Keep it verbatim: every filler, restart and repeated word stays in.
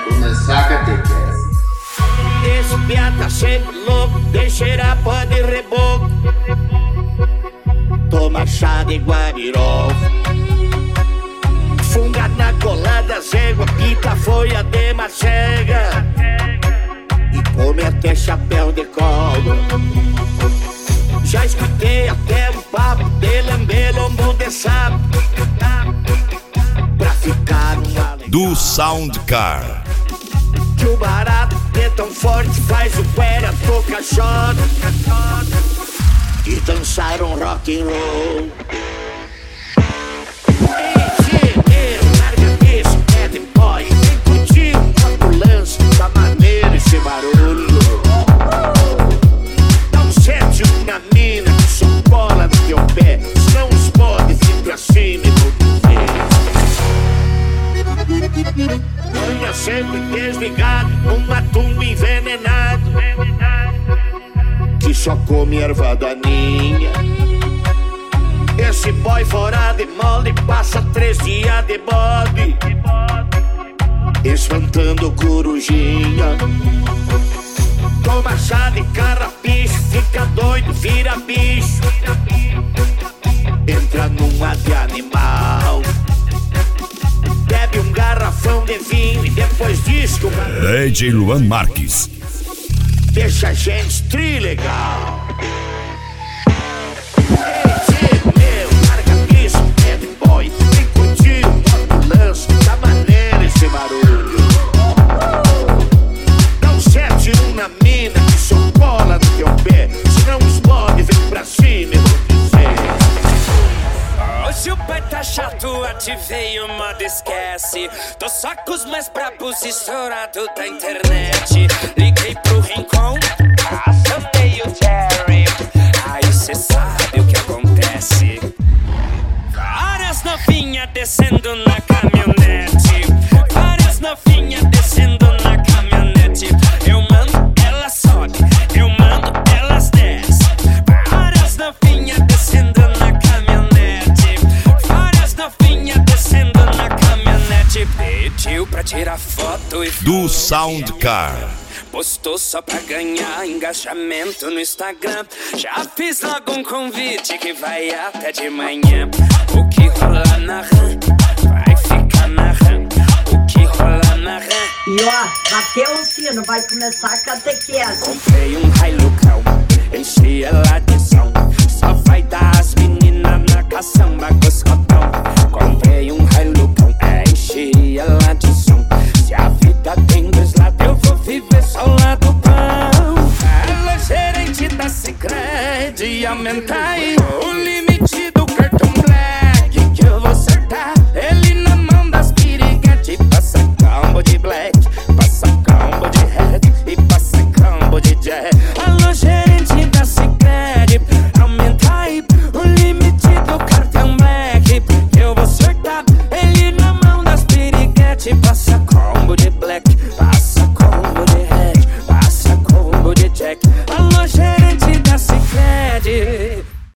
começar a catequese. Esse piá tá sempre louco, deixa cheirar pó de reboco. Toma chá de guarirol, funga na colada, zégua, pita folha de macega e come até chapéu de cola. Já escutei até um papo de lamber lombo de sapo pra ficar uma legal. Do Soundcar. Que o barato é tão forte, faz o pera tocar shot e dançar um rock and roll. Engenheiro, larga isso, é de boy. Vem curtir o lance, tá maneiro esse barulho. Dá um sete na mina, que só cola no teu pé, senão os pode vir pra cima e tudo bem. Anda sempre desligado, uma tumba envenenado que só come erva daninha. Esse boy fora de molde passa três dias de bode espantando corujinha. Toma chá de carrapicho, fica doido, vira bicho, entra numa de animal. Bebe um garrafão de vinho e depois diz que o D J Luan Marques deixa a gente trilegal. Ei, meu, larga isso, bad boy. Vem curtir o lance, tá maneiro esse barulho. Dá um sete um na mina, que só cola no teu pé, senão explode, vem pra cima e vou dizer. Hoje o pai tá chato, ativei o modo esquece. Tô só com os mais brabos estourados da internet. Liguei pro Rincon, acionei o Jerry. Aí cê sabe o que acontece. Várias novinhas descendo na caminhonete. Várias novinhas descendo na caminhonete. Eu mando, ela sobe. Eu mando, elas desce. Várias novinhas descendo na caminhonete. Várias novinhas descendo na caminhonete. Pediu pra tirar foto e do Soundcar. Postou só pra ganhar engajamento no Instagram. Já fiz logo um convite que vai até de manhã. O que rola na RAM vai ficar na RAM. O que rola na RAM. E ó, bateu o sino, vai começar a catequese. Comprei um Hilucão, enchi ela de som. Só vai dar as meninas na caçamba com os cotão. Comprei um Hilucão, é, enchi ela de som. Se a vida tem dois lados, eu vou viver só o lado bom. Ela é gerente da Sicredi e aumenta aí o limite do cartão black que eu vou acertar. Ele na mão das piriguetes passa combo de black.